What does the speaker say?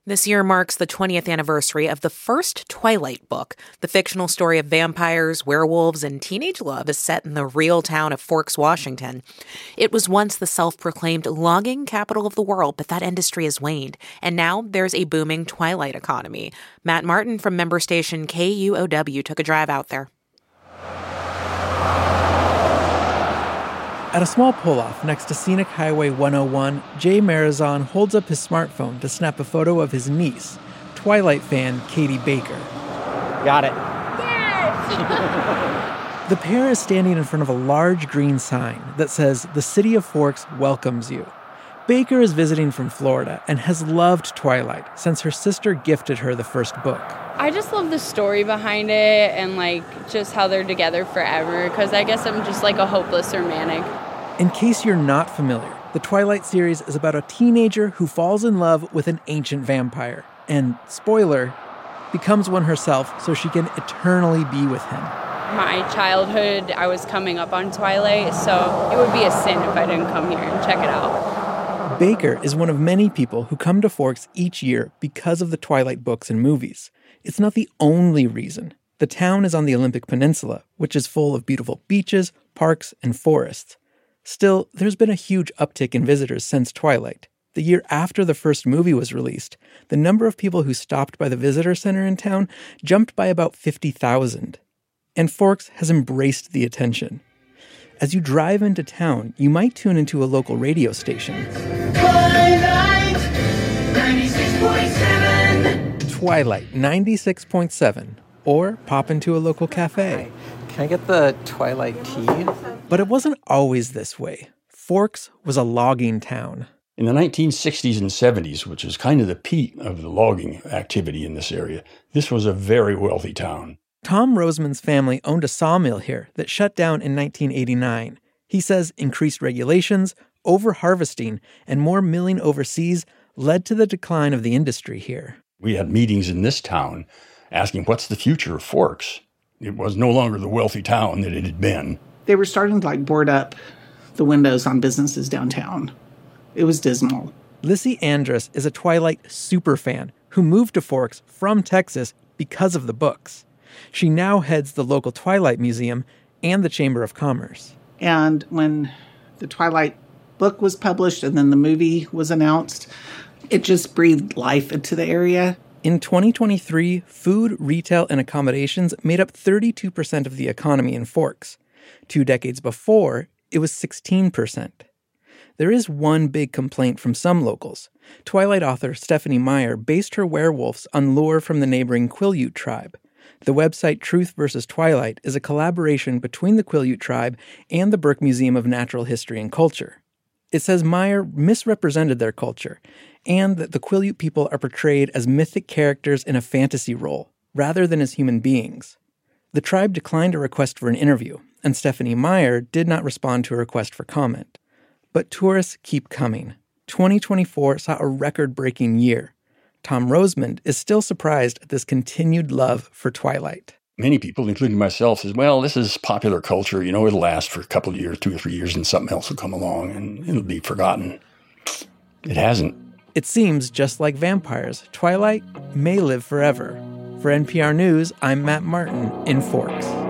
This year marks the 20th anniversary of the first Twilight book. The fictional story of vampires, werewolves, and teenage love is set in the real town of Forks, Washington. It was once the self-proclaimed logging capital of the world, but that industry has waned, and now there's a booming Twilight economy. Matt Martin from member station KUOW took a drive out there. At a small pull-off next to Scenic Highway 101, Jay Marazon holds up his smartphone to snap a photo of his niece, Twilight fan Katie Baker. Got it. Yes! The pair is standing in front of a large green sign that says, "The City of Forks welcomes you." Baker is visiting from Florida and has loved Twilight since her sister gifted her the first book. I just love the story behind it and just how they're together forever, because I guess I'm just a hopeless romantic. In case you're not familiar, the Twilight series is about a teenager who falls in love with an ancient vampire and, spoiler, becomes one herself so she can eternally be with him. My childhood, I was coming up on Twilight, so it would be a sin if I didn't come here and check it out. Baker is one of many people who come to Forks each year because of the Twilight books and movies. It's not the only reason. The town is on the Olympic Peninsula, which is full of beautiful beaches, parks, and forests. Still, there's been a huge uptick in visitors since Twilight. The year after the first movie was released, the number of people who stopped by the visitor center in town jumped by about 50,000. And Forks has embraced the attention. As you drive into town, you might tune into a local radio station. Twilight 96.7. Twilight 96.7. Or pop into a local cafe. Can I get the Twilight tea? But it wasn't always this way. Forks was a logging town. In the 1960s and 70s, which is kind of the peak of the logging activity in this area, this was a very wealthy town. Tom Roseman's family owned a sawmill here that shut down in 1989. He says increased regulations, over-harvesting, and more milling overseas led to the decline of the industry here. We had meetings in this town asking what's the future of Forks. It was no longer the wealthy town that it had been. They were starting to board up the windows on businesses downtown. It was dismal. Lissy Andrus is a Twilight superfan who moved to Forks from Texas because of the books. She now heads the local Twilight Museum and the Chamber of Commerce. And when the Twilight book was published and then the movie was announced, it just breathed life into the area. In 2023, food, retail, and accommodations made up 32% of the economy in Forks. 2 decades before, it was 16%. There is one big complaint from some locals. Twilight author Stephanie Meyer based her werewolves on lore from the neighboring Quileute tribe. The website Truth vs. Twilight is a collaboration between the Quileute tribe and the Burke Museum of Natural History and Culture. It says Meyer misrepresented their culture, and that the Quileute people are portrayed as mythic characters in a fantasy role, rather than as human beings. The tribe declined a request for an interview, and Stephanie Meyer did not respond to a request for comment. But tourists keep coming. 2024 saw a record-breaking year. Tom Roseman is still surprised at this continued love for Twilight. Many people, including myself, says, well, this is popular culture. It'll last for a couple of years, 2 or 3 years, and something else will come along, and it'll be forgotten. It hasn't. It seems just like vampires, Twilight may live forever. For NPR News, I'm Matt Martin in Forks.